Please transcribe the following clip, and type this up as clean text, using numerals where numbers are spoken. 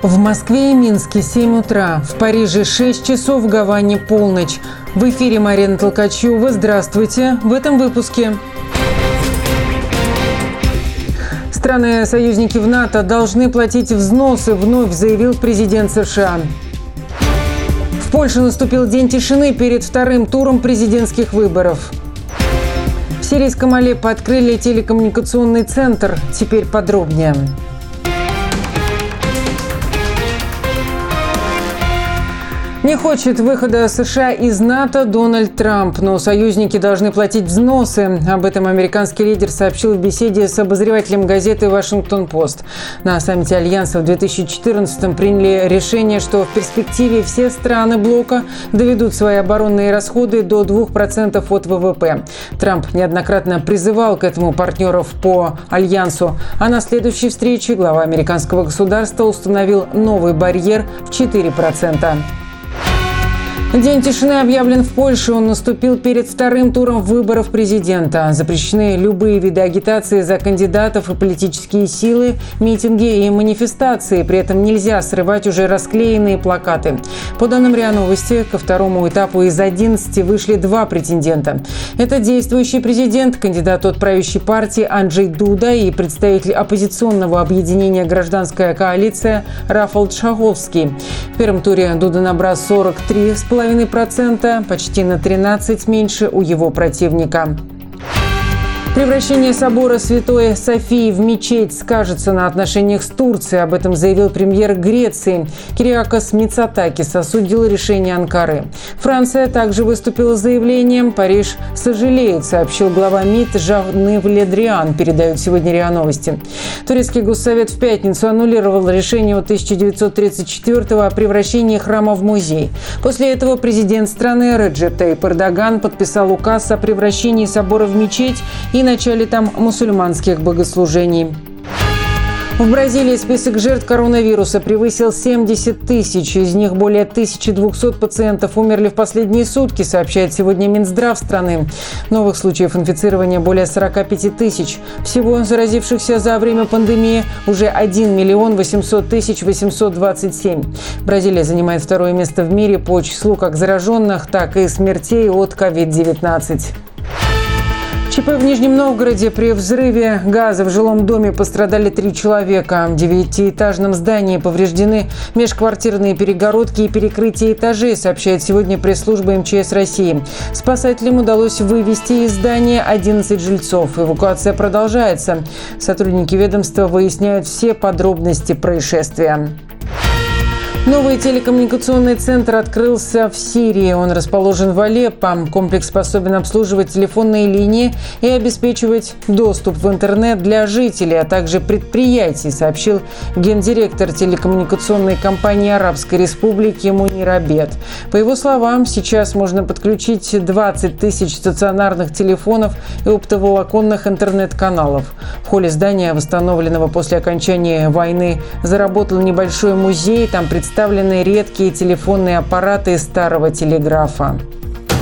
В Москве и Минске 7 утра, в Париже 6 часов, в Гаване полночь. В эфире Марина Толкачева. Здравствуйте. В этом выпуске. Страны-союзники в НАТО должны платить взносы, вновь заявил президент США. В Польше наступил день тишины перед вторым туром президентских выборов. В сирийском Алеппо открыли телекоммуникационный центр. Теперь подробнее. Не хочет выхода США из НАТО Дональд Трамп, но союзники должны платить взносы. Об этом американский лидер сообщил в беседе с обозревателем газеты «Вашингтон-Пост». На саммите Альянса в 2014-м приняли решение, что в перспективе все страны блока доведут свои оборонные расходы до 2% от ВВП. Трамп неоднократно призывал к этому партнеров по Альянсу, а на следующей встрече глава американского государства установил новый барьер в 4%. День тишины объявлен в Польше. Он наступил перед вторым туром выборов президента. Запрещены любые виды агитации за кандидатов и политические силы, митинги и манифестации. При этом нельзя срывать уже расклеенные плакаты. По данным РИА Новости, ко второму этапу из 11 вышли 2 претендента. Это действующий президент, кандидат от правящей партии Анджей Дуда и представитель оппозиционного объединения «Гражданская коалиция» Рафал Трzaskowski. В первом туре Дуда набрал 43,5%, почти на 13 меньше у его противника. Превращение собора Святой Софии в мечеть скажется на отношениях с Турцией. Об этом заявил премьер Греции Кириакос Мицотакис, осудил решение Анкары. Франция также выступила с заявлением. Париж сожалеет, сообщил глава МИД Жан-Йves Le Drian, передают сегодня РИА Новости. Турецкий госсовет в пятницу аннулировал решение от 1934-го о превращении храма в музей. После этого президент страны Реджеп Тайип Эрдоган подписал указ о превращении собора в мечеть и начале там мусульманских богослужений. В Бразилии список жертв коронавируса превысил 70 тысяч. Из них более 1200 пациентов умерли в последние сутки, сообщает сегодня Минздрав страны. Новых случаев инфицирования более 45 тысяч. Всего заразившихся за время пандемии уже 1 800 827. Бразилия занимает второе место в мире по числу как зараженных, так и смертей от COVID-19. ЧП в Нижнем Новгороде. При взрыве газа в жилом доме пострадали 3 человека. В 9-этажном здании повреждены межквартирные перегородки и перекрытие этажей, сообщает сегодня пресс-служба МЧС России. Спасателям удалось вывести из здания 11 жильцов. Эвакуация продолжается. Сотрудники ведомства выясняют все подробности происшествия. Новый телекоммуникационный центр открылся в Сирии. Он расположен в Алеппо. Комплекс способен обслуживать телефонные линии и обеспечивать доступ в интернет для жителей, а также предприятий, сообщил гендиректор телекоммуникационной компании Арабской Республики Мунир Абед. По его словам, сейчас можно подключить 20 тысяч стационарных телефонов и оптоволоконных интернет-каналов. В холле здания, восстановленного после окончания войны, заработал небольшой музей. Там представлены редкие телефонные аппараты старого телеграфа.